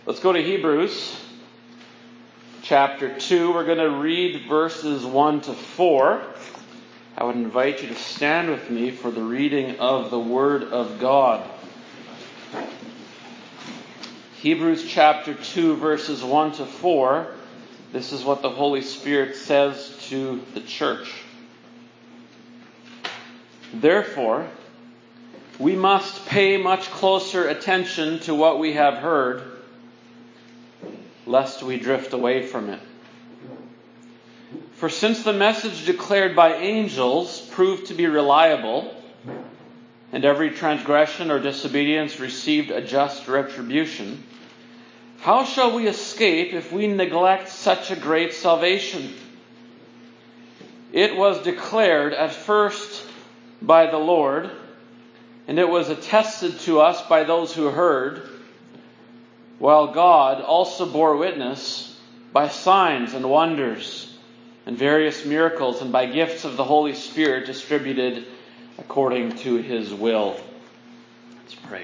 Let's go to Hebrews chapter 2. We're going to read verses 1 to 4. I would invite you to stand with me for the reading of the Word of God. Hebrews chapter 2, verses 1 to 4. This is what the Holy Spirit says to the church. Therefore, we must pay much closer attention to what we have heard, lest we drift away from it. For since the message declared by angels proved to be reliable, and every transgression or disobedience received a just retribution, how shall we escape if we neglect such a great salvation? It was declared at first by the Lord, and it was attested to us by those who heard, while God also bore witness by signs and wonders and various miracles and by gifts of the Holy Spirit distributed according to His will. Let's pray.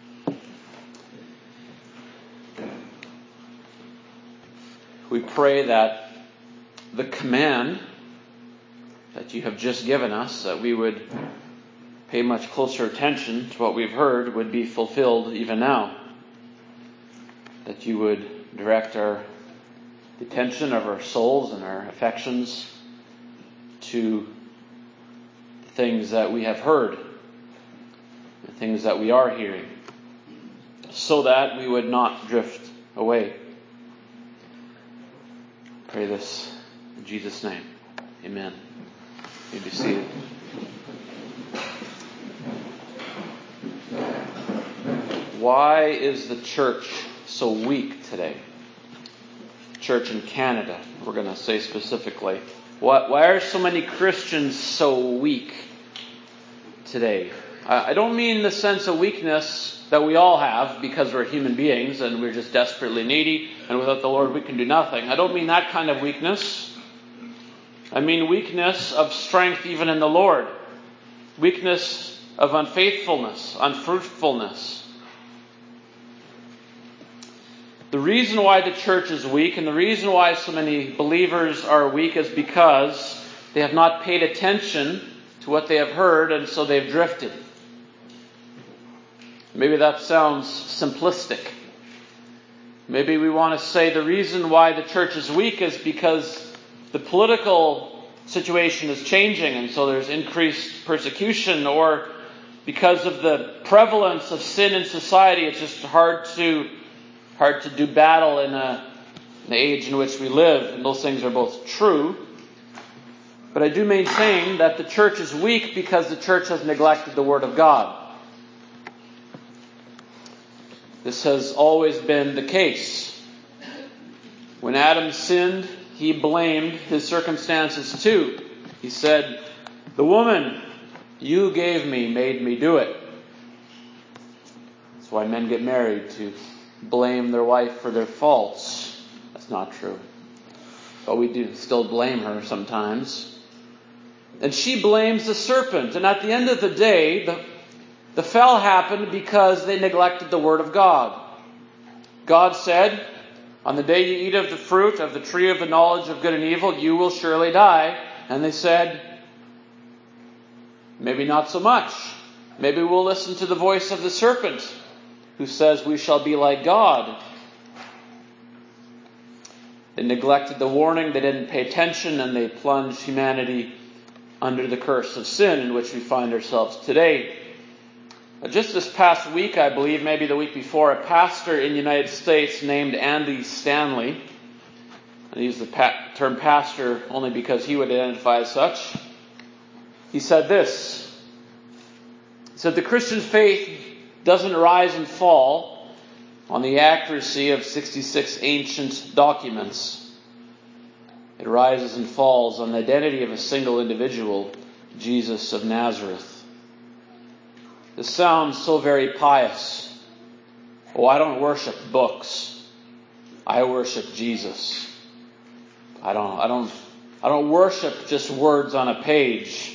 We pray that the command that you have just given us, that we would pay much closer attention to what we've heard, would be fulfilled even now. That you would direct the attention of our souls and our affections to the things that we have heard, the things that we are hearing, so that we would not drift away. Pray this in Jesus' name. Amen. You may be seated. Why is the church so weak today? Church in Canada, we're going to say specifically. Why are so many Christians so weak today? I don't mean the sense of weakness that we all have because we're human beings and we're just desperately needy and without the Lord we can do nothing. I don't mean that kind of weakness. I mean weakness of strength even in the Lord. Weakness of unfaithfulness, unfruitfulness. The reason why the church is weak and the reason why so many believers are weak is because they have not paid attention to what they have heard, and so they've drifted. Maybe that sounds simplistic. Maybe we want to say the reason why the church is weak is because the political situation is changing and so there's increased persecution, or because of the prevalence of sin in society, it's just hard to do battle in the age in which we live. And those things are both true. But I do maintain that the church is weak because the church has neglected the Word of God. This has always been the case. When Adam sinned, he blamed his circumstances too. He said, "The woman you gave me made me do it." That's why men get married, to blame their wife for their faults. That's not true. But we do still blame her sometimes. And she blames the serpent. And at the end of the day, the fall happened because they neglected the Word of God. God said, "On the day you eat of the fruit of the tree of the knowledge of good and evil, you will surely die." And they said, "Maybe not so much. Maybe we'll listen to the voice of the serpent, who says we shall be like God." They neglected the warning, they didn't pay attention, and they plunged humanity under the curse of sin in which we find ourselves today. Just this past week, I believe, maybe the week before, a pastor in the United States named Andy Stanley, I use the term pastor only because he would identify as such, he said this. He said, "The Christian faith doesn't rise and fall on the accuracy of 66 ancient documents. It rises and falls on the identity of a single individual, Jesus of Nazareth." This sounds so very pious. Oh, I don't worship books. I worship Jesus. I don't worship just words on a page.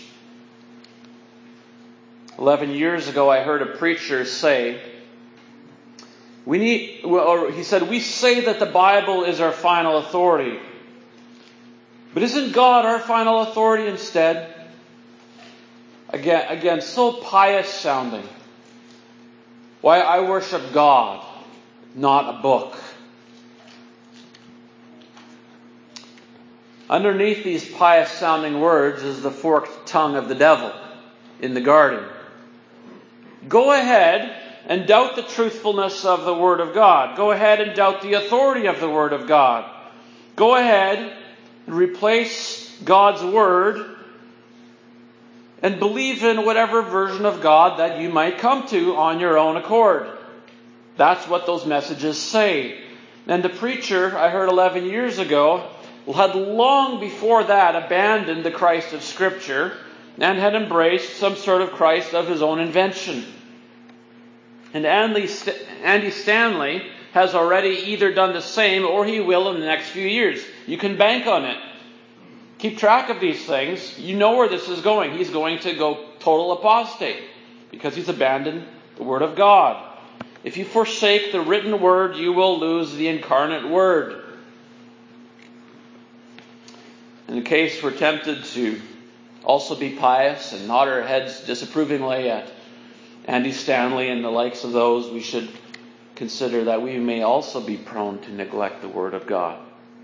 11 years ago, I heard a preacher say, He said, we say that the Bible is our final authority. But isn't God our final authority instead? Again, so pious sounding. Why, I worship God, not a book. Underneath these pious sounding words is the forked tongue of the devil in the garden. Go ahead and doubt the truthfulness of the Word of God. Go ahead and doubt the authority of the Word of God. Go ahead and replace God's Word and believe in whatever version of God that you might come to on your own accord. That's what those messages say. And the preacher I heard 11 years ago had long before that abandoned the Christ of Scripture and had embraced some sort of Christ of his own invention. And Andy Stanley has already either done the same or he will in the next few years. You can bank on it. Keep track of these things. You know where this is going. He's going to go total apostate because he's abandoned the Word of God. If you forsake the written Word, you will lose the incarnate Word. In case we're tempted to also be pious and nod our heads disapprovingly at Andy Stanley and the likes of those, we should consider that we may also be prone to neglect the Word of God.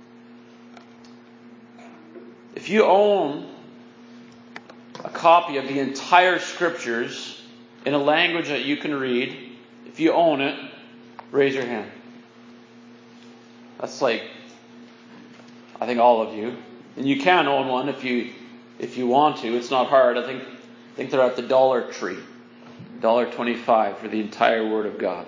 If you own a copy of the entire Scriptures in a language that you can read, if you own it, raise your hand. That's like, I think all of you. And you can own one if you want to. It's not hard. I think they're at the Dollar Tree. $1.25 for the entire Word of God.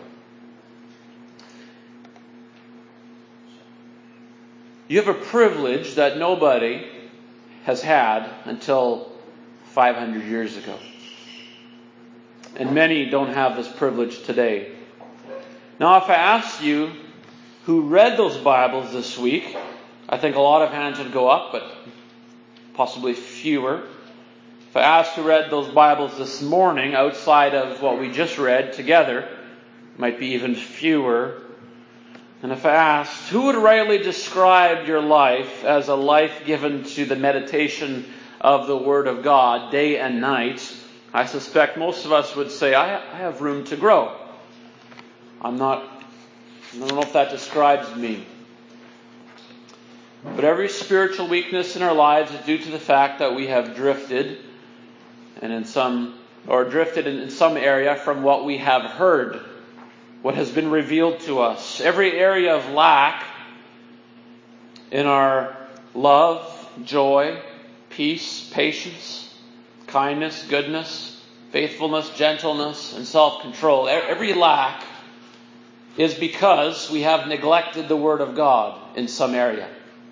You have a privilege that nobody has had until 500 years ago. And many don't have this privilege today. Now, if I asked you who read those Bibles this week, I think a lot of hands would go up, but possibly fewer. If I asked who read those Bibles this morning outside of what we just read together, might be even fewer. And if I asked who would rightly describe your life as a life given to the meditation of the Word of God day and night, I suspect most of us would say, I have room to grow. I don't know if that describes me. But every spiritual weakness in our lives is due to the fact that we have drifted in some area from what we have heard, what has been revealed to us. Every area of lack in our love, joy, peace, patience, kindness, goodness, faithfulness, gentleness, and self-control. Every lack is because we have neglected the Word of God in some area.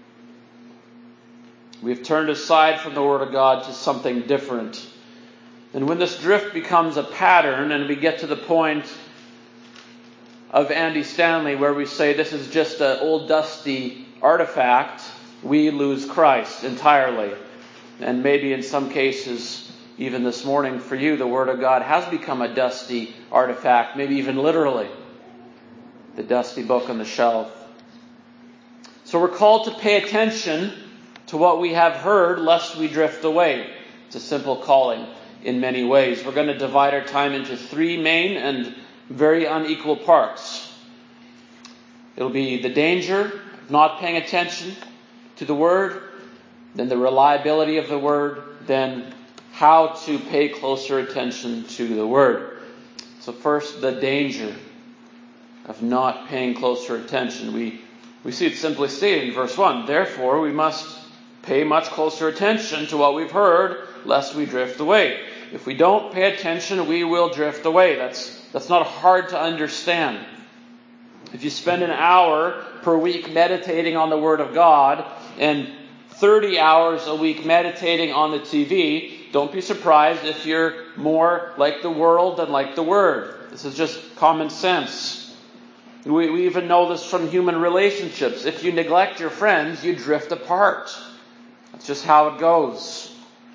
We've turned aside from the Word of God to something different. And when this drift becomes a pattern and we get to the point of Andy Stanley where we say this is just an old dusty artifact, we lose Christ entirely. And maybe in some cases, even this morning for you, the Word of God has become a dusty artifact, maybe even literally, the dusty book on the shelf. So we're called to pay attention to what we have heard, lest we drift away. It's a simple calling in many ways. We're going to divide our time into three main and very unequal parts. It'll be the danger of not paying attention to the Word, then the reliability of the Word, then how to pay closer attention to the Word. So first, the danger of not paying closer attention. We see it simply stated in verse 1. Therefore, we must pay much closer attention to what we've heard, lest we drift away. If we don't pay attention, we will drift away. That's not hard to understand. If you spend an hour per week meditating on the Word of God and 30 hours a week meditating on the TV, don't be surprised if you're more like the world than like the Word. This is just common sense. We even know this from human relationships. If you neglect your friends, you drift apart. That's just how it goes.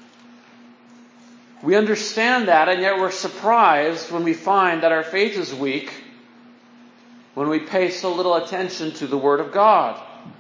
We understand that, and yet we're surprised when we find that our faith is weak when we pay so little attention to the Word of God.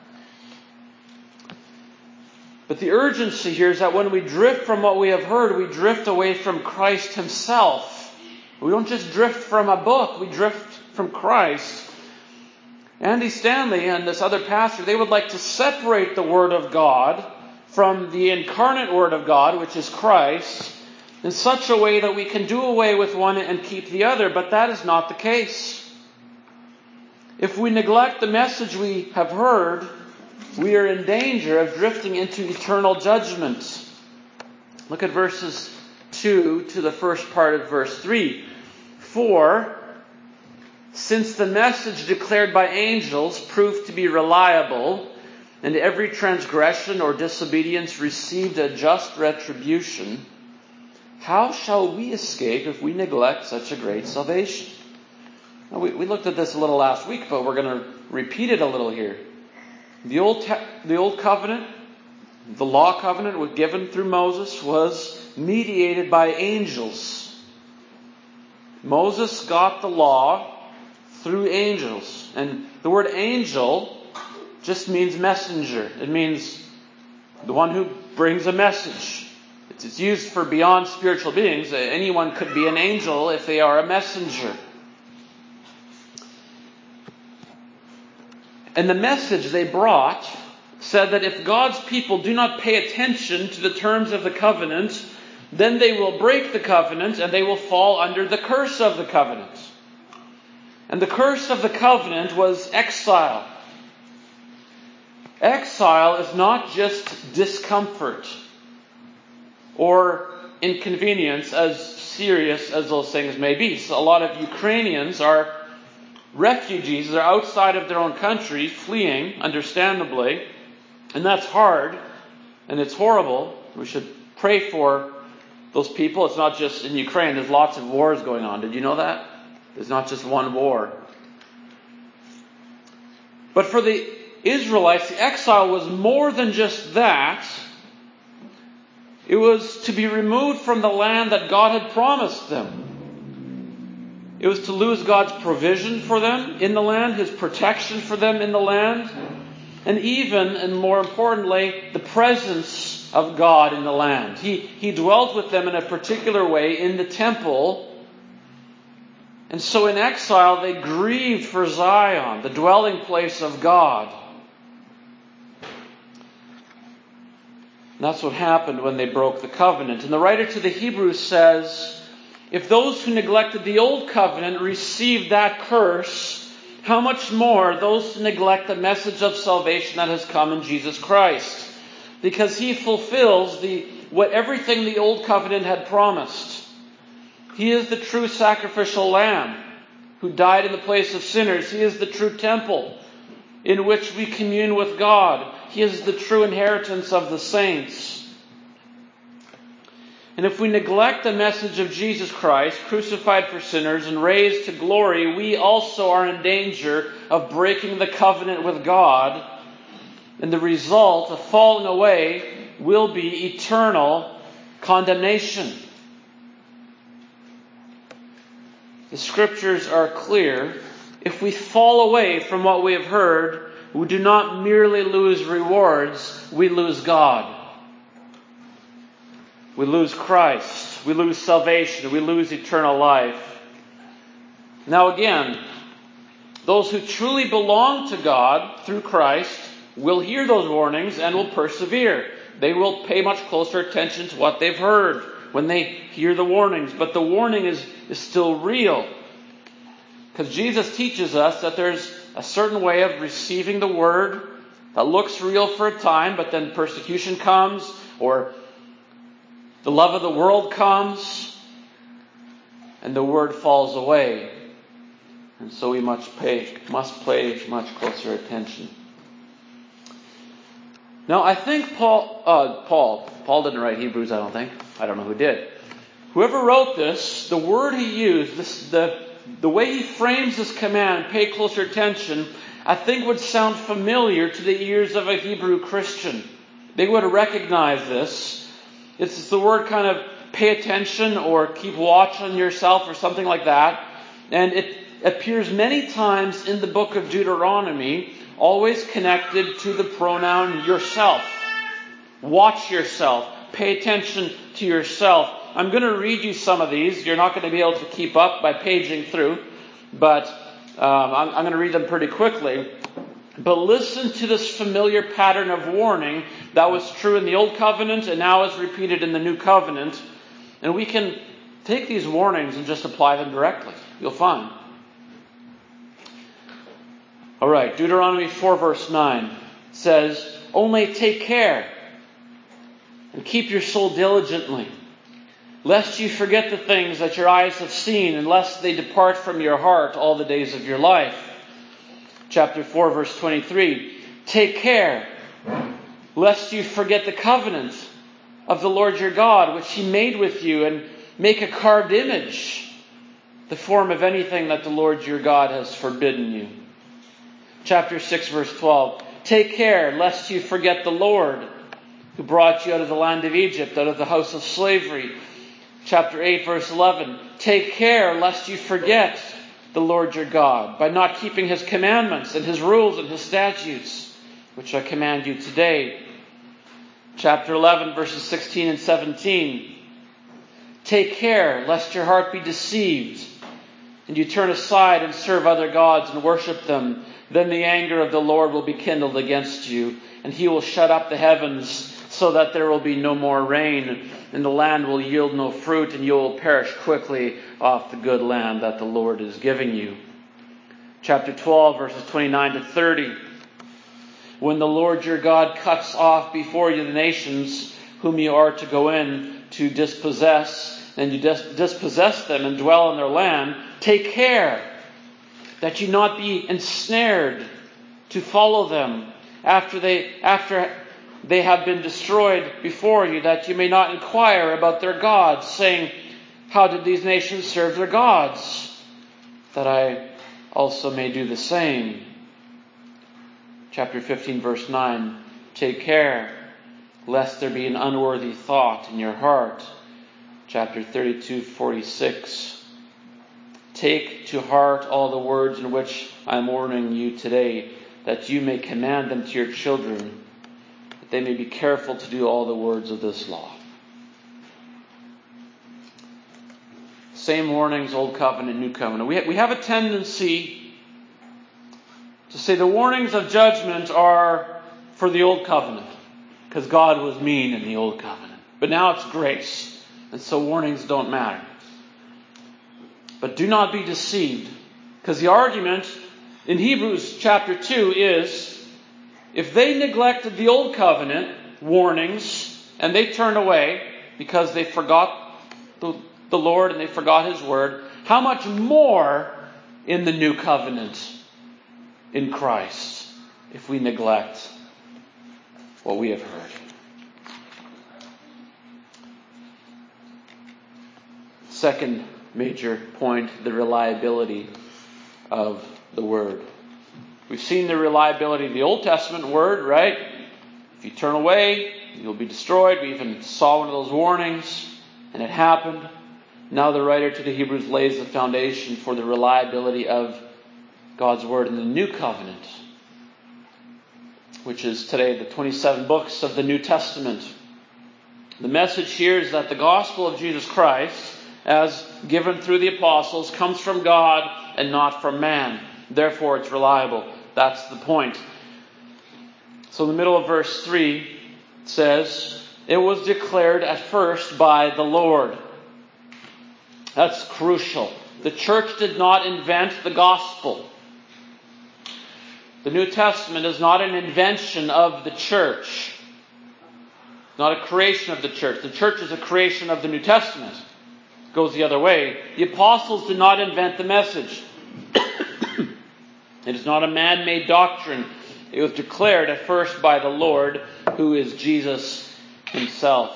But the urgency here is that when we drift from what we have heard, we drift away from Christ Himself. We don't just drift from a book, we drift from Christ. Andy Stanley and this other pastor, they would like to separate the Word of God from the incarnate Word of God, which is Christ, in such a way that we can do away with one and keep the other. But that is not the case. If we neglect the message we have heard, we are in danger of drifting into eternal judgment. Look at verses 2 to the first part of verse 3. For, since the message declared by angels proved to be reliable, and every transgression or disobedience received a just retribution, how shall we escape if we neglect such a great salvation? Now, we looked at this a little last week, but we're going to repeat it a little here. The old covenant, the law covenant was given through Moses, was mediated by angels. Moses got the law through angels. And the word angel just means messenger. It means the one who brings a message. It's used for beyond spiritual beings. Anyone could be an angel if they are a messenger. And the message they brought said that if God's people do not pay attention to the terms of the covenant, then they will break the covenant and they will fall under the curse of the covenant. And the curse of the covenant was exile. Exile is not just discomfort or inconvenience, as serious as those things may be. So a lot of Ukrainians are refugees. They're outside of their own country, fleeing, understandably. And that's hard, and it's horrible. We should pray for those people. It's not just in Ukraine. There's lots of wars going on. Did you know that? There's not just one war. But for the Israelites, the exile was more than just that. It was to be removed from the land that God had promised them. It was to lose God's provision for them in the land, His protection for them in the land, and even, and more importantly, the presence of God in the land. He dwelt with them in a particular way in the temple. And so in exile, they grieved for Zion, the dwelling place of God. And that's what happened when they broke the covenant. And the writer to the Hebrews says, if those who neglected the old covenant received that curse, how much more those who neglect the message of salvation that has come in Jesus Christ? Because He fulfills everything the old covenant had promised. He is the true sacrificial lamb who died in the place of sinners. He is the true temple in which we commune with God. He is the true inheritance of the saints. And if we neglect the message of Jesus Christ, crucified for sinners and raised to glory, we also are in danger of breaking the covenant with God. And the result of falling away will be eternal condemnation. The Scriptures are clear. If we fall away from what we have heard, we do not merely lose rewards, we lose God. We lose Christ. We lose salvation. We lose eternal life. Now again, those who truly belong to God through Christ will hear those warnings and will persevere. They will pay much closer attention to what they've heard when they hear the warnings. But the warning is still real. Because Jesus teaches us that there's a certain way of receiving the Word that looks real for a time, but then persecution comes, or the love of the world comes, and the Word falls away. And so we must pay much closer attention. Now, I think Paul didn't write Hebrews, I don't think. I don't know who did. Whoever wrote this, the word he used, the way he frames this command, pay closer attention, I think would sound familiar to the ears of a Hebrew Christian. They would recognize this. It's the word kind of pay attention or keep watch on yourself or something like that. And appears many times in the book of Deuteronomy, always connected to the pronoun yourself. Watch yourself. Pay attention to yourself. I'm going to read you some of these. You're not going to be able to keep up by paging through, but I'm going to read them pretty quickly. But listen to this familiar pattern of warning that was true in the Old Covenant and now is repeated in the New Covenant. And we can take these warnings and just apply them directly. You'll find. All right, Deuteronomy 4 verse 9 says, "Only take care and keep your soul diligently, lest you forget the things that your eyes have seen, and lest they depart from your heart all the days of your life." Chapter 4 verse 23, "Take care lest you forget the covenant of the Lord your God, which He made with you, and make a carved image, the form of anything that the Lord your God has forbidden you." Chapter 6 verse 12, "Take care lest you forget the Lord, who brought you out of the land of Egypt, out of the house of slavery." Chapter 8 verse 11, "Take care lest you forget the Lord your God, by not keeping His commandments and His rules and His statutes, which I command you today." Chapter 11 verses 16 and 17, "Take care lest your heart be deceived, and you turn aside and serve other gods and worship them. Then the anger of the Lord will be kindled against you, and He will shut up the heavens so that there will be no more rain, and the land will yield no fruit, and you will perish quickly off the good land that the Lord is giving you." Chapter 12, verses 29 to 30. "When the Lord your God cuts off before you the nations whom you are to go in to dispossess, and you dispossess them and dwell in their land, take care that you not be ensnared to follow them after they have been destroyed before you, that you may not inquire about their gods, saying, 'How did these nations serve their gods? That I also may do the same.'" Chapter 15, verse 9, "Take care lest there be an unworthy thought in your heart." Chapter 32:46, "Take to heart all the words in which I am warning you today, that you may command them to your children, that they may be careful to do all the words of this law." Same warnings, Old Covenant, New Covenant. We have a tendency to say the warnings of judgment are for the Old Covenant, because God was mean in the Old Covenant. But now it's grace, and so warnings don't matter. But do not be deceived, because the argument in Hebrews chapter 2 is, if they neglected the Old Covenant warnings and they turned away because they forgot the Lord and they forgot His word, how much more in the New Covenant in Christ if we neglect what we have heard. Second major point, the reliability of the Word. We've seen the reliability of the Old Testament Word, right? If you turn away, you'll be destroyed. We even saw one of those warnings, and it happened. Now the writer to the Hebrews lays the foundation for the reliability of God's Word in the New Covenant, which is today the 27 books of the New Testament. The message here is that the gospel of Jesus Christ, as given through the apostles, comes from God and not from man. Therefore, it's reliable. That's the point. So in the middle of verse 3, it says, "It was declared at first by the Lord." That's crucial. The church did not invent the gospel. The New Testament is not an invention of the church. It's not a creation of the church. The church is a creation of the New Testament. It goes the other way. The apostles did not invent the message. It is not a man-made doctrine. It was declared at first by the Lord, who is Jesus Himself.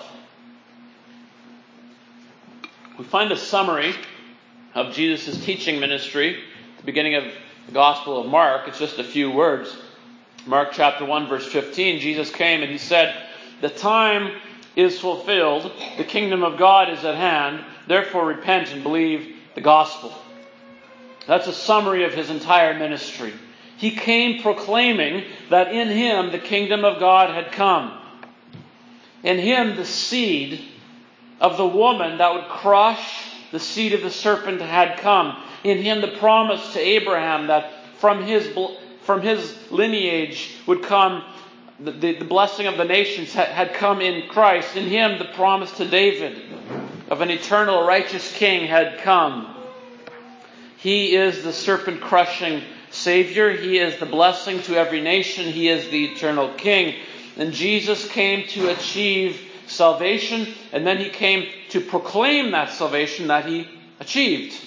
We find a summary of Jesus' teaching ministry at the beginning of the Gospel of Mark. It's just a few words. Mark chapter 1 verse 15, Jesus came and He said, "The time is fulfilled, the kingdom of God is at hand, therefore repent and believe the gospel." That's a summary of his entire ministry. He came proclaiming that in him the kingdom of God had come. In him the seed of the woman that would crush the seed of the serpent had come. In him the promise to Abraham that from his lineage would come the blessing of the nations had come in Christ. In him the promise to David of an eternal righteous king had come. He is the serpent-crushing Savior. He is the blessing to every nation. He is the eternal King. And Jesus came to achieve salvation, and then he came to proclaim that salvation that he achieved.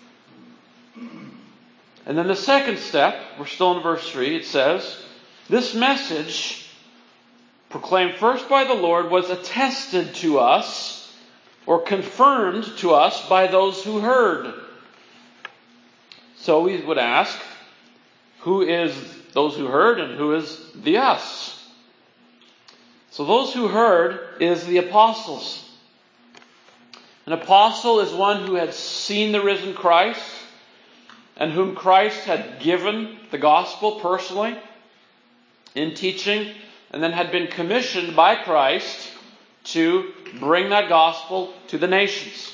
And then the second step, we're still in verse 3, it says, this message, proclaimed first by the Lord, was attested to us, or confirmed to us by those who heard. So we would ask, who is those who heard and who is the us? So those who heard is the apostles. An apostle is one who had seen the risen Christ and whom Christ had given the gospel personally in teaching, and then had been commissioned by Christ to bring that gospel to the nations.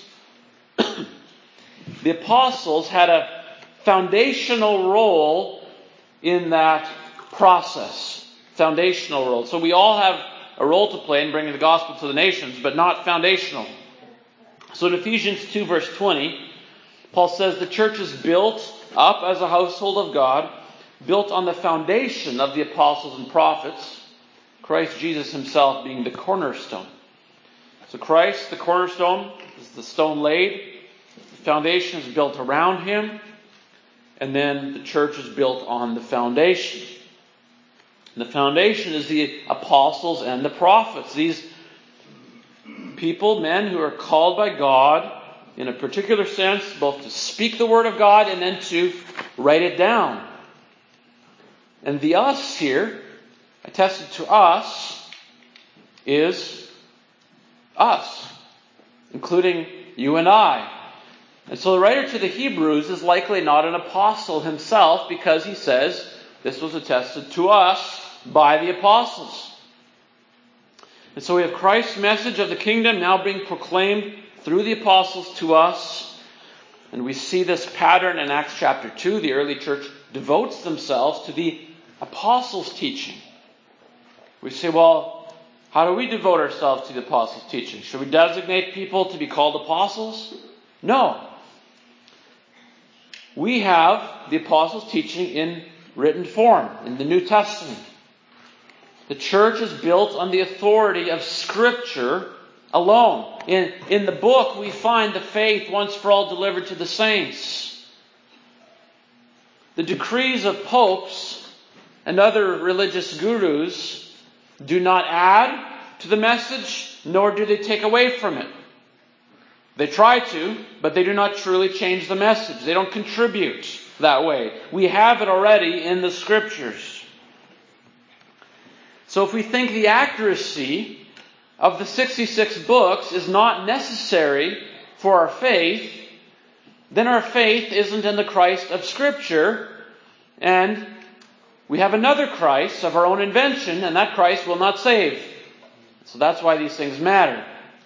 The apostles had a foundational role in that process. Foundational role. So we all have a role to play in bringing the gospel to the nations, but not foundational. So in Ephesians 2 verse 20, Paul says the church is built up as a household of God, built on the foundation of the apostles and prophets, Christ Jesus himself being the cornerstone. So Christ, the cornerstone, is the stone laid. The foundation is built around him. And then the church is built on the foundation. And the foundation is the apostles and the prophets. These people, men who are called by God in a particular sense, both to speak the word of God and then to write it down. And the us here, attested to us, is us, including you and I. And so the writer to the Hebrews is likely not an apostle himself, because he says this was attested to us by the apostles. And so we have Christ's message of the kingdom now being proclaimed through the apostles to us. And we see this pattern in Acts chapter 2. The early church devotes themselves to the apostles' teaching. We say, well, how do we devote ourselves to the apostles' teaching? Should we designate people to be called apostles? No. We have the apostles' teaching in written form in the New Testament. The church is built on the authority of Scripture alone. In the book, we find the faith once for all delivered to the saints. The decrees of popes and other religious gurus do not add to the message, nor do they take away from it. They try to, but they do not truly change the message. They don't contribute that way. We have it already in the Scriptures. So if we think the accuracy of the 66 books is not necessary for our faith, then our faith isn't in the Christ of Scripture, and we have another Christ of our own invention, and that Christ will not save. So that's why these things matter.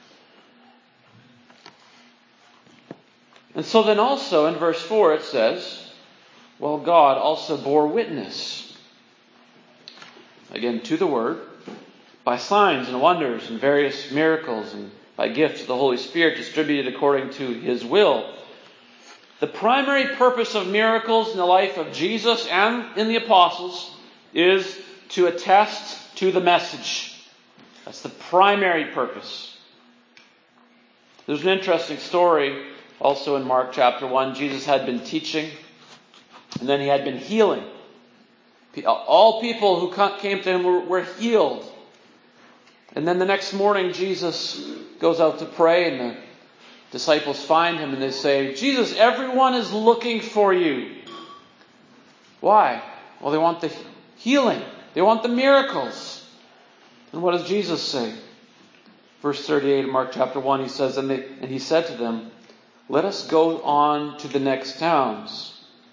And so then also in verse 4 it says, well, God also bore witness, again to the Word, by signs and wonders and various miracles and by gifts of the Holy Spirit distributed according to His will. The primary purpose of miracles in the life of Jesus and in the apostles is to attest to the message. That's the primary purpose. There's an interesting story also in Mark chapter 1. Jesus had been teaching, and then He had been healing. All people who came to Him were healed. And then the next morning, Jesus goes out to pray, and the disciples find Him, and they say, Jesus, everyone is looking for you. Why? Well, they want the healing. They want the miracles. And what does Jesus say? Verse 38 of Mark chapter 1, He says, and He said to them, let us go on to the next towns,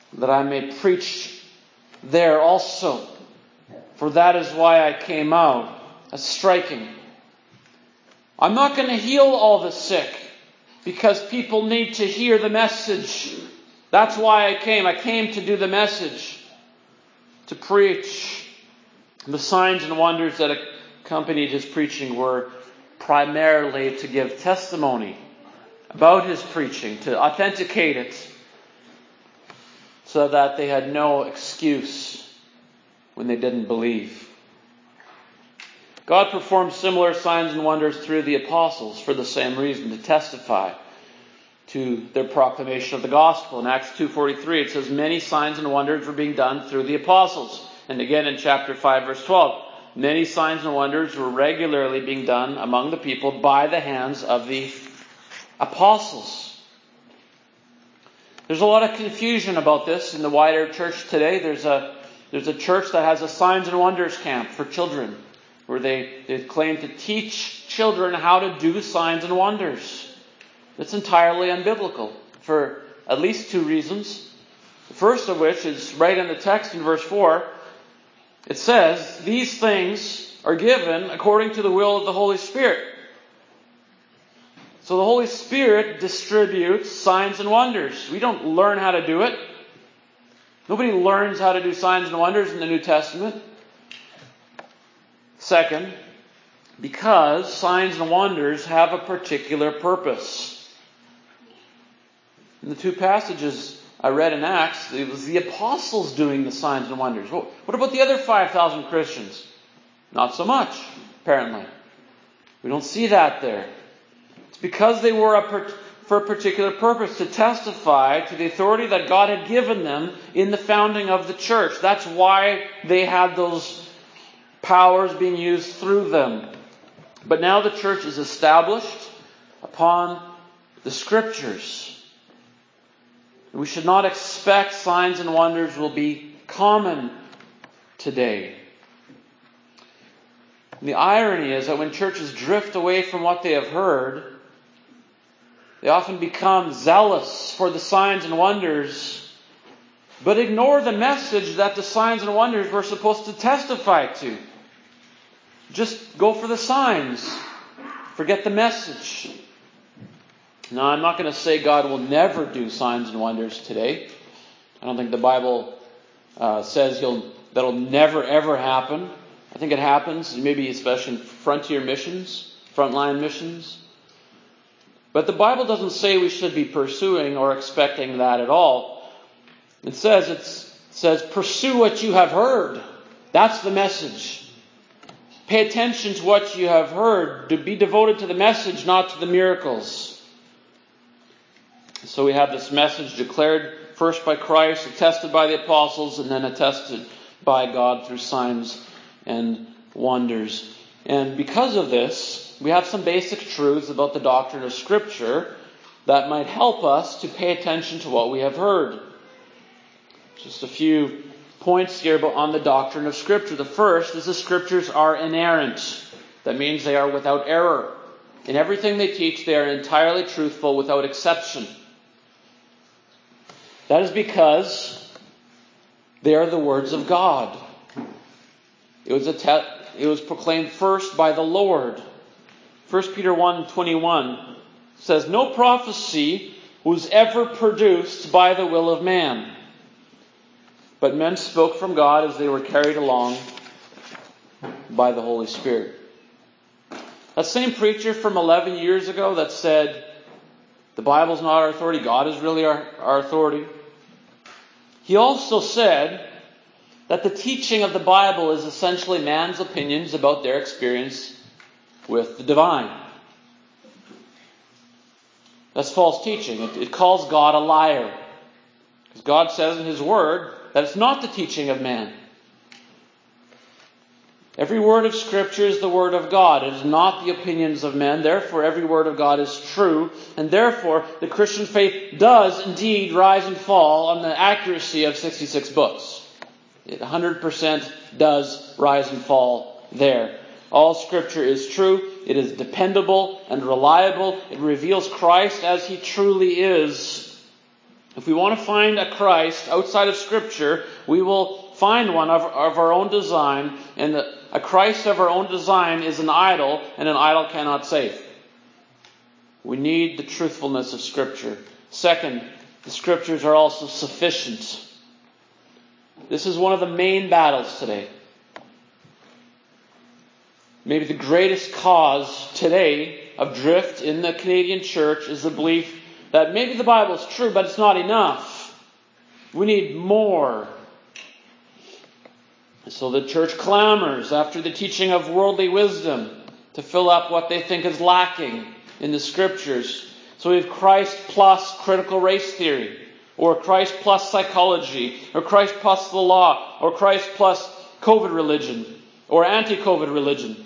that I may preach there also. For that is why I came out. That's striking. I'm not going to heal all the sick, because people need to hear the message. That's why I came. I came to do the message, to preach. The signs and wonders that accompanied his preaching were primarily to give testimony about his preaching, to authenticate it, so that they had no excuse when they didn't believe. God performed similar signs and wonders through the apostles for the same reason, to testify to their proclamation of the gospel. In Acts 2:43 it says, many signs and wonders were being done through the apostles. And again in chapter 5 verse 12, many signs and wonders were regularly being done among the people by the hands of the apostles. There's a lot of confusion about this in the wider church today. There's a church that has a signs and wonders camp for children, where they claim to teach children how to do signs and wonders. It's entirely unbiblical for at least two reasons. The first of which is right in the text in verse 4. It says, these things are given according to the will of the Holy Spirit. So the Holy Spirit distributes signs and wonders. We don't learn how to do it. Nobody learns how to do signs and wonders in the New Testament. Second, because signs and wonders have a particular purpose. In the two passages I read in Acts, it was the apostles doing the signs and wonders. What about the other 5,000 Christians? Not so much, apparently. We don't see that there. It's because they were for a particular purpose, to testify to the authority that God had given them in the founding of the church. That's why they had those powers being used through them. But now the church is established upon the Scriptures. We should not expect signs and wonders will be common today. And the irony is that when churches drift away from what they have heard, they often become zealous for the signs and wonders, but ignore the message that the signs and wonders were supposed to testify to. Just go for the signs. Forget the message. Now, I'm not going to say God will never do signs and wonders today. I don't think the Bible says that'll never ever happen. I think it happens, maybe especially in frontier missions, frontline missions. But the Bible doesn't say we should be pursuing or expecting that at all. It says, pursue what you have heard. That's the message. Pay attention to what you have heard. To be devoted to the message, not to the miracles. So we have this message declared first by Christ, attested by the apostles, and then attested by God through signs and wonders. And because of this, we have some basic truths about the doctrine of Scripture that might help us to pay attention to what we have heard. Just a few points here on the doctrine of Scripture. The first is the Scriptures are inerrant. That means they are without error. In everything they teach, they are entirely truthful without exception. That is because they are the words of God. It was proclaimed first by the Lord. 1 Peter 1:21 says, no prophecy was ever produced by the will of man, but men spoke from God as they were carried along by the Holy Spirit. That same preacher from 11 years ago that said, the Bible's not our authority, God is really our authority. He also said that the teaching of the Bible is essentially man's opinions about their experience with the divine. That's false teaching. It calls God a liar. Because God says in His Word that it's not the teaching of man. Every word of Scripture is the Word of God. It is not the opinions of men. Therefore, every word of God is true. And therefore, the Christian faith does indeed rise and fall on the accuracy of 66 books. It 100% does rise and fall there. All Scripture is true. It is dependable and reliable. It reveals Christ as He truly is. If we want to find a Christ outside of Scripture, we will find one of our own design, and a Christ of our own design is an idol, and an idol cannot save. We need the truthfulness of Scripture. Second, the Scriptures are also sufficient. This is one of the main battles today. Maybe the greatest cause today of drift in the Canadian church is the belief that maybe the Bible is true, but it's not enough. We need more. So the church clamors after the teaching of worldly wisdom to fill up what they think is lacking in the Scriptures. So we have Christ plus critical race theory, or Christ plus psychology, or Christ plus the law, or Christ plus COVID religion, or anti-COVID religion.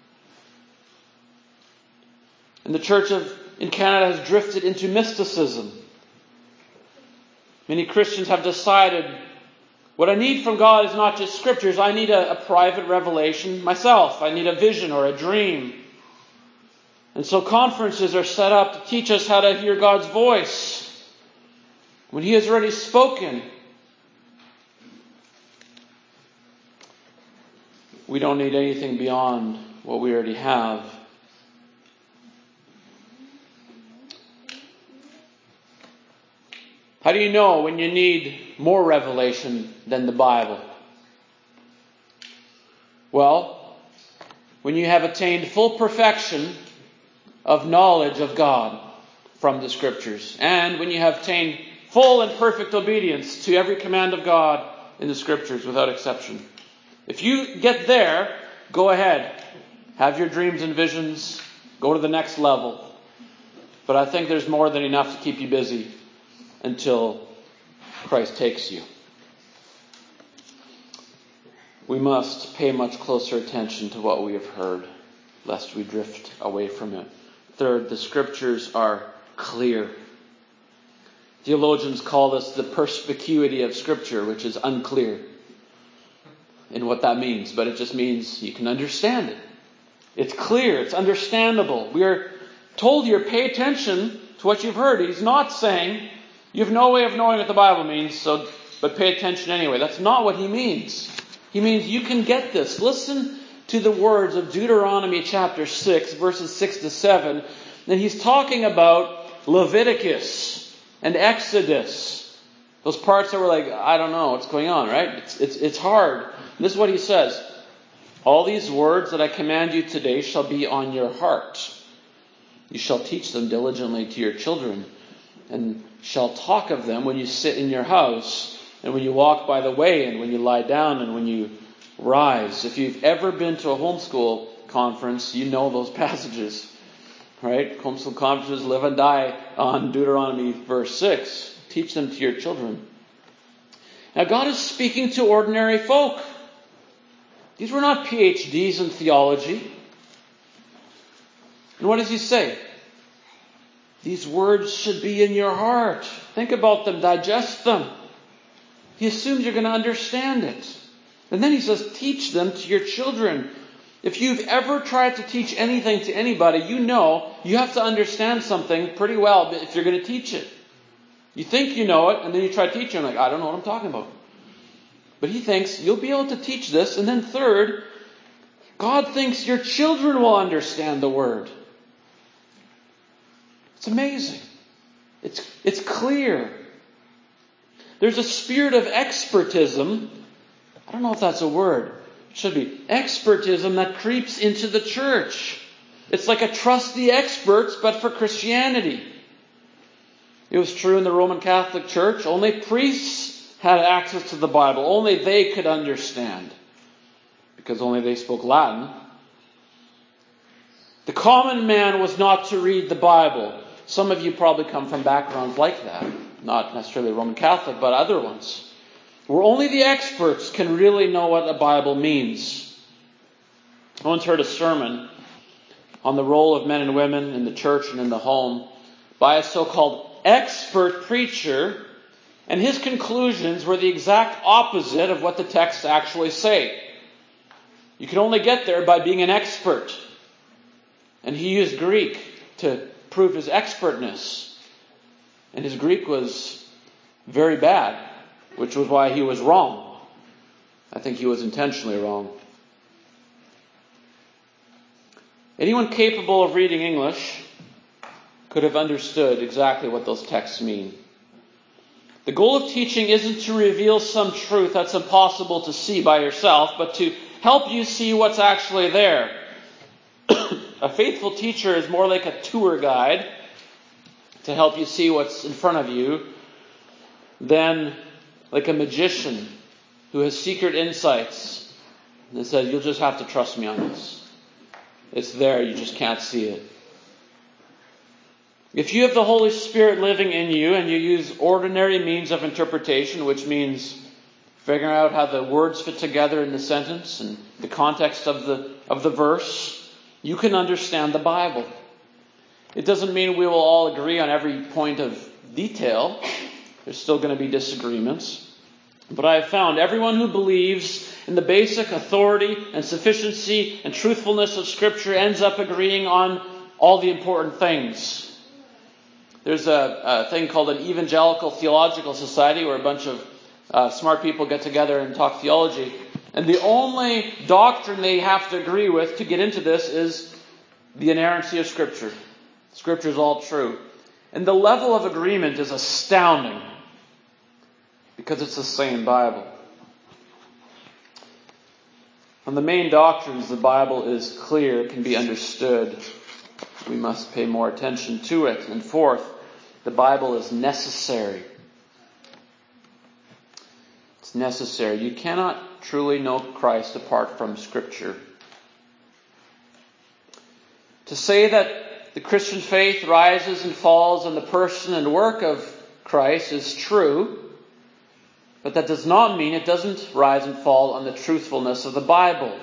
And the church in Canada has drifted into mysticism. Many Christians have decided, what I need from God is not just Scriptures, I need a private revelation myself. I need a vision or a dream. And so conferences are set up to teach us how to hear God's voice when He has already spoken. We don't need anything beyond what we already have. How do you know when you need more revelation than the Bible? Well, when you have attained full perfection of knowledge of God from the Scriptures, and when you have attained full and perfect obedience to every command of God in the Scriptures without exception. If you get there, go ahead. Have your dreams and visions. Go to the next level. But I think there's more than enough to keep you busy until Christ takes you. We must pay much closer attention to what we have heard, lest we drift away from it. Third, the Scriptures are clear. Theologians call this the perspicuity of Scripture, which is unclear in what that means, but it just means you can understand it. It's clear, it's understandable. We are told here, pay attention to what you've heard. He's not saying, you have no way of knowing what the Bible means, but pay attention anyway. That's not what he means. He means you can get this. Listen to the words of Deuteronomy chapter 6, verses 6 to 7. And he's talking about Leviticus and Exodus. Those parts that were like, I don't know what's going on, right? It's hard. And this is what he says. All these words that I command you today shall be on your heart. You shall teach them diligently to your children, and shall talk of them when you sit in your house, and when you walk by the way, and when you lie down, and when you rise. If you've ever been to a homeschool conference, you know those passages, right? Homeschool conferences live and die on Deuteronomy verse 6. Teach them to your children. Now God is speaking to ordinary folk. These were not PhDs in theology. And what does he say? These words should be in your heart. Think about them. Digest them. He assumes you're going to understand it. And then he says, teach them to your children. If you've ever tried to teach anything to anybody, you know you have to understand something pretty well if you're going to teach it. You think you know it, and then you try to teach it, and like, I don't know what I'm talking about. But he thinks you'll be able to teach this. And then third, God thinks your children will understand the word. It's amazing. It's clear. There's a spirit of expertism. I don't know if that's a word. It should be. Expertism that creeps into the church. It's like a trust the experts, but for Christianity. It was true in the Roman Catholic Church. Only priests had access to the Bible. Only they could understand. Because only they spoke Latin. The common man was not to read the Bible. Some of you probably come from backgrounds like that. Not necessarily Roman Catholic, but other ones. Where only the experts can really know what the Bible means. I once heard a sermon on the role of men and women in the church and in the home by a so-called expert preacher, and his conclusions were the exact opposite of what the texts actually say. You can only get there by being an expert. And he used Greek to prove his expertness. And his Greek was very bad, which was why he was wrong. I think he was intentionally wrong. Anyone capable of reading English could have understood exactly what those texts mean. The goal of teaching isn't to reveal some truth that's impossible to see by yourself, but to help you see what's actually there. A faithful teacher is more like a tour guide to help you see what's in front of you than like a magician who has secret insights and says, you'll just have to trust me on this. It's there, you just can't see it. If you have the Holy Spirit living in you and you use ordinary means of interpretation, which means figuring out how the words fit together in the sentence and the context of the verse, you can understand the Bible. It doesn't mean we will all agree on every point of detail. There's still going to be disagreements. But I have found everyone who believes in the basic authority and sufficiency and truthfulness of Scripture ends up agreeing on all the important things. There's a thing called an Evangelical Theological Society where a bunch of smart people get together and talk theology. And the only doctrine they have to agree with to get into this is the inerrancy of Scripture. Scripture is all true. And the level of agreement is astounding because it's the same Bible. On the main doctrines, the Bible is clear, it can be understood. We must pay more attention to it. And fourth, the Bible is necessary. It's necessary. You cannot truly know Christ apart from Scripture. To say that the Christian faith rises and falls on the person and work of Christ is true, but that does not mean it doesn't rise and fall on the truthfulness of the Bible.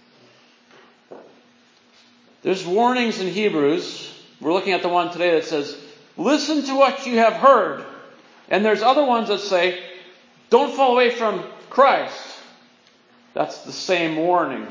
There's warnings in Hebrews. We're looking at the one today that says, listen to what you have heard. And there's other ones that say, don't fall away from Christ. That's the same warning.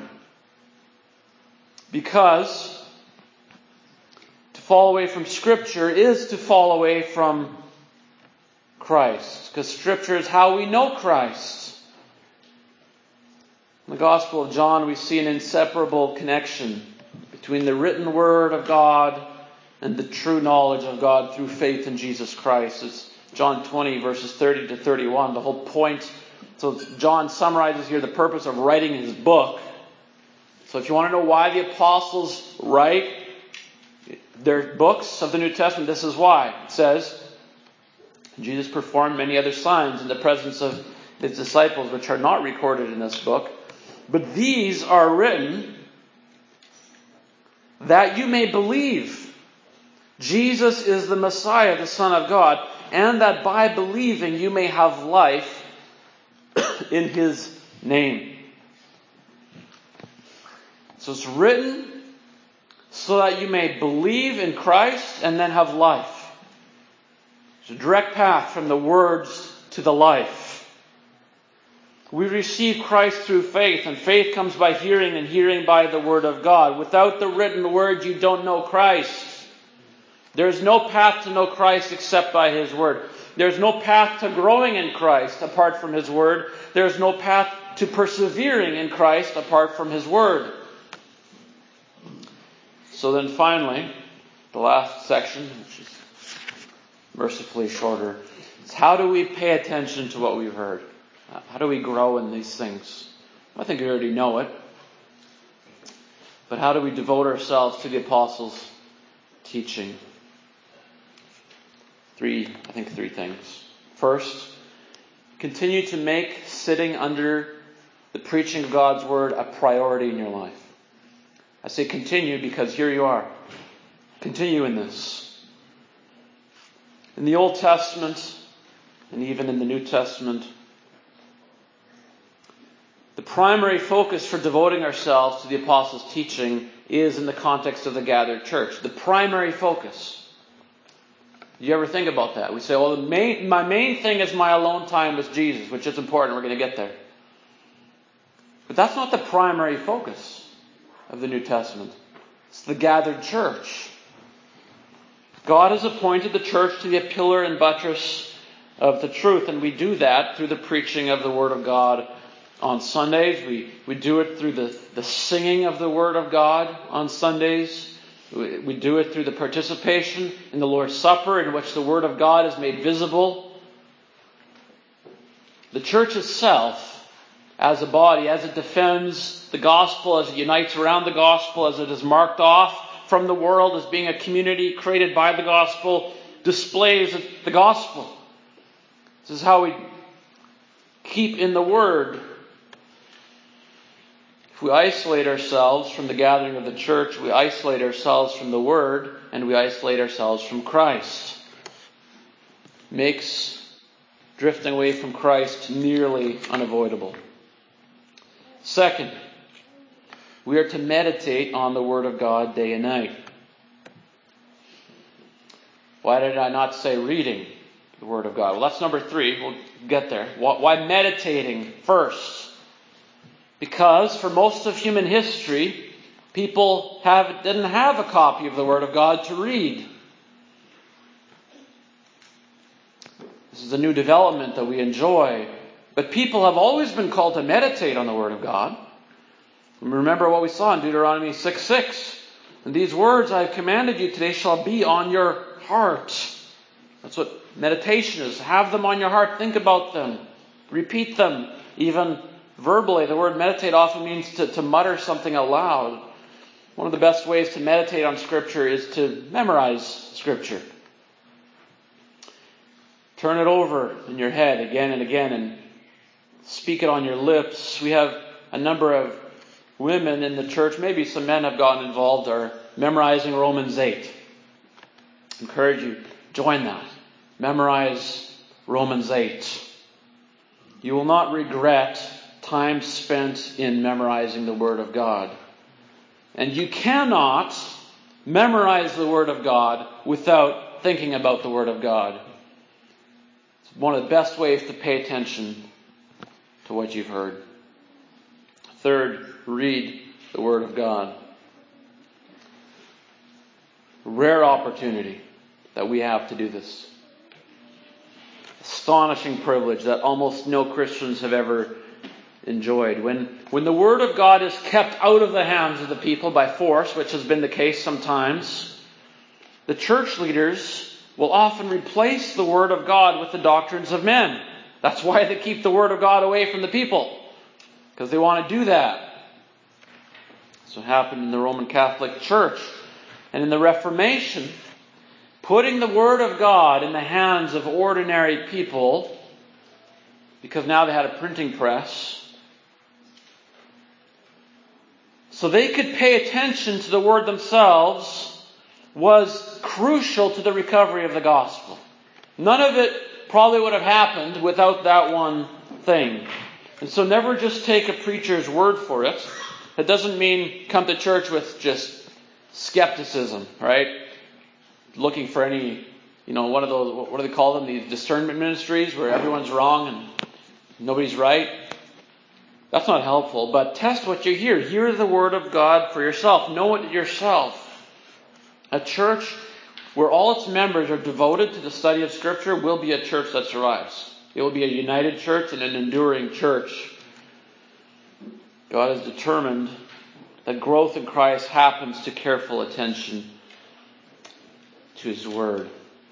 Because to fall away from Scripture is to fall away from Christ. Because Scripture is how we know Christ. In the Gospel of John, we see an inseparable connection between the written Word of God and the true knowledge of God through faith in Jesus Christ. It's John 20, verses 30 to 31. The whole point. So John summarizes here the purpose of writing his book. So if you want to know why the apostles write their books of the New Testament, this is why. It says, Jesus performed many other signs in the presence of his disciples, which are not recorded in this book. But these are written that you may believe Jesus is the Messiah, the Son of God, and that by believing you may have life in his name. So it's written so that you may believe in Christ and then have life. It's a direct path from the words to the life. We receive Christ through faith, and faith comes by hearing, and hearing by the Word of God. Without the written Word, you don't know Christ. There's no path to know Christ except by His Word. There's no path to growing in Christ apart from His Word. There's no path to persevering in Christ apart from His Word. So then finally, the last section, which is mercifully shorter, is how do we pay attention to what we've heard? How do we grow in these things? I think we already know it. But how do we devote ourselves to the apostles' teaching? Three things. First, continue to make sitting under the preaching of God's Word a priority in your life. I say continue because here you are. Continue in this. In the Old Testament, and even in the New Testament, the primary focus for devoting ourselves to the apostles' teaching is in the context of the gathered church. The primary focus. Do you ever think about that? We say, well, my main thing is my alone time with Jesus, which is important. We're going to get there. But that's not the primary focus of the New Testament. It's the gathered church. God has appointed the church to be a pillar and buttress of the truth. And we do that through the preaching of the Word of God on Sundays. We do it through the singing of the Word of God on Sundays. We do it through the participation in the Lord's Supper, in which the Word of God is made visible. The church itself, as a body, as it defends the gospel, as it unites around the gospel, as it is marked off from the world as being a community created by the gospel, displays the gospel. This is how we keep in the Word. If we isolate ourselves from the gathering of the church, we isolate ourselves from the Word, and we isolate ourselves from Christ. Makes drifting away from Christ nearly unavoidable. Second, we are to meditate on the Word of God day and night. Why did I not say reading the Word of God? Well, that's number 3. We'll get there. Why meditating first? Because for most of human history, people didn't have a copy of the Word of God to read. This is a new development that we enjoy. But people have always been called to meditate on the Word of God. Remember what we saw in Deuteronomy 6:6. And these words I have commanded you today shall be on your heart. That's what meditation is. Have them on your heart. Think about them. Repeat them. Even verbally. The word meditate often means to mutter something aloud. One of the best ways to meditate on Scripture is to memorize Scripture. Turn it over in your head again and again and speak it on your lips. We have a number of women in the church, maybe some men have gotten involved, are memorizing Romans 8. Encourage you, join that. Memorize Romans 8. You will not regret time spent in memorizing the Word of God. And you cannot memorize the Word of God without thinking about the Word of God. It's one of the best ways to pay attention to what you've heard. Third, read the Word of God. Rare opportunity that we have to do this. Astonishing privilege that almost no Christians have ever enjoyed. When the Word of God is kept out of the hands of the people by force, which has been the case sometimes, the church leaders will often replace the Word of God with the doctrines of men. That's why they keep the Word of God away from the people. Because they want to do that. That's what happened in the Roman Catholic Church. And in the Reformation, putting the Word of God in the hands of ordinary people, because now they had a printing press, so they could pay attention to the Word themselves, was crucial to the recovery of the gospel. None of it probably would have happened without that one thing. And so never just take a preacher's word for it. That doesn't mean come to church with just skepticism, right? Looking for any, one of those, what do they call them? These discernment ministries where everyone's wrong and nobody's right. That's not helpful, but test what you hear. Hear the Word of God for yourself. Know it yourself. A church where all its members are devoted to the study of Scripture will be a church that survives. It will be a united church and an enduring church. God has determined that growth in Christ happens to careful attention to His Word.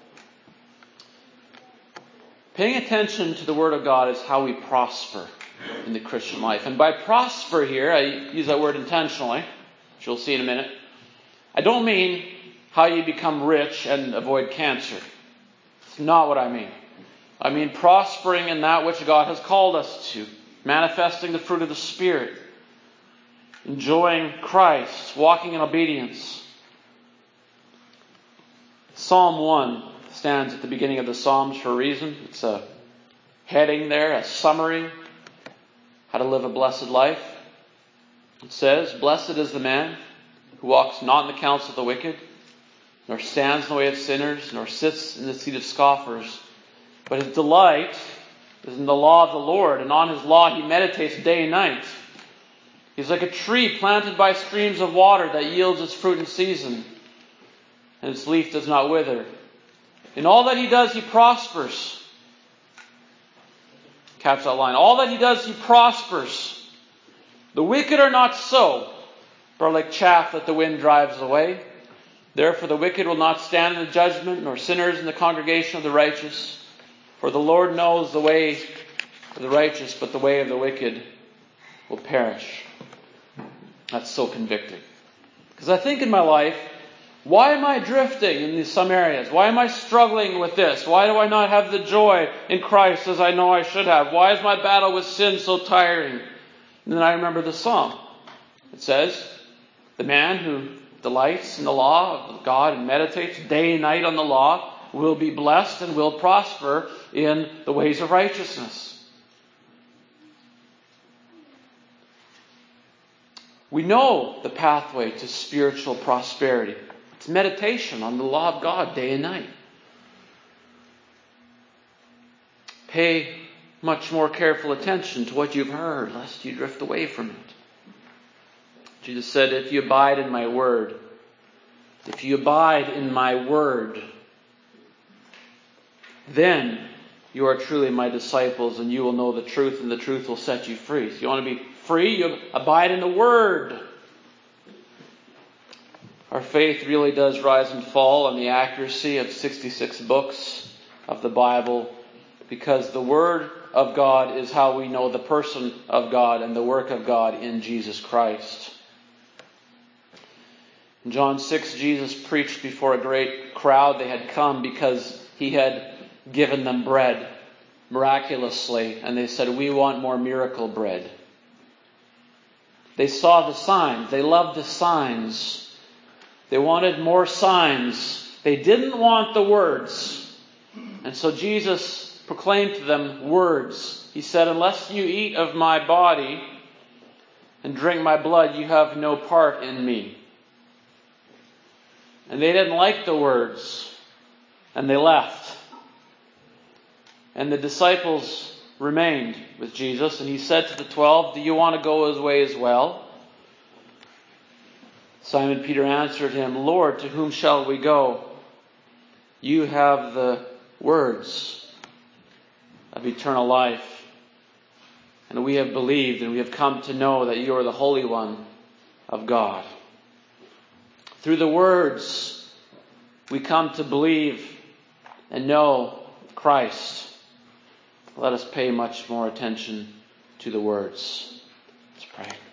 Paying attention to the Word of God is how we prosper in the Christian life. And by prosper here, I use that word intentionally, which you'll see in a minute. I don't mean how you become rich and avoid cancer. It's not what I mean. I mean prospering in that which God has called us to. Manifesting the fruit of the Spirit. Enjoying Christ. Walking in obedience. Psalm 1 stands at the beginning of the Psalms for a reason. It's a heading there, a summary. How to live a blessed life. It says, "Blessed is the man who walks not in the counsel of the wicked, nor stands in the way of sinners, nor sits in the seat of scoffers. But his delight is in the law of the Lord, and on His law he meditates day and night. He's like a tree planted by streams of water that yields its fruit in season, and its leaf does not wither. In all that he does, he prospers. Catch that line. All that he does, he prospers. The wicked are not so, but are like chaff that the wind drives away. Therefore the wicked will not stand in the judgment, nor sinners in the congregation of the righteous. For the Lord knows the way of the righteous, but the way of the wicked will perish. That's so convicting. Because I think in my life, why am I drifting in some areas? Why am I struggling with this? Why do I not have the joy in Christ as I know I should have? Why is my battle with sin so tiring? And then I remember the psalm. It says, the man who delights in the law of God and meditates day and night on the law will be blessed and will prosper in the ways of righteousness. We know the pathway to spiritual prosperity. It's meditation on the law of God day and night. Pay much more careful attention to what you've heard, lest you drift away from it. Jesus said, if you abide in my word, then you are truly my disciples, and you will know the truth, and the truth will set you free. So you want to be free? You abide in the word. Our faith really does rise and fall on the accuracy of 66 books of the Bible, because the Word of God is how we know the person of God and the work of God in Jesus Christ. In John 6, Jesus preached before a great crowd. They had come because he had given them bread miraculously, and they said, we want more miracle bread. They saw the signs. They loved the signs. They wanted more signs. They didn't want the words. And so Jesus proclaimed to them words. He said, unless you eat of my body and drink my blood, you have no part in me. And they didn't like the words. And they left. And the disciples remained with Jesus. And he said to the 12, do you want to go his way as well? Simon Peter answered him, Lord, to whom shall we go? You have the words of eternal life. And we have believed and we have come to know that you are the Holy One of God. Through the words, we come to believe and know Christ. Let us pay much more attention to the words. Let's pray.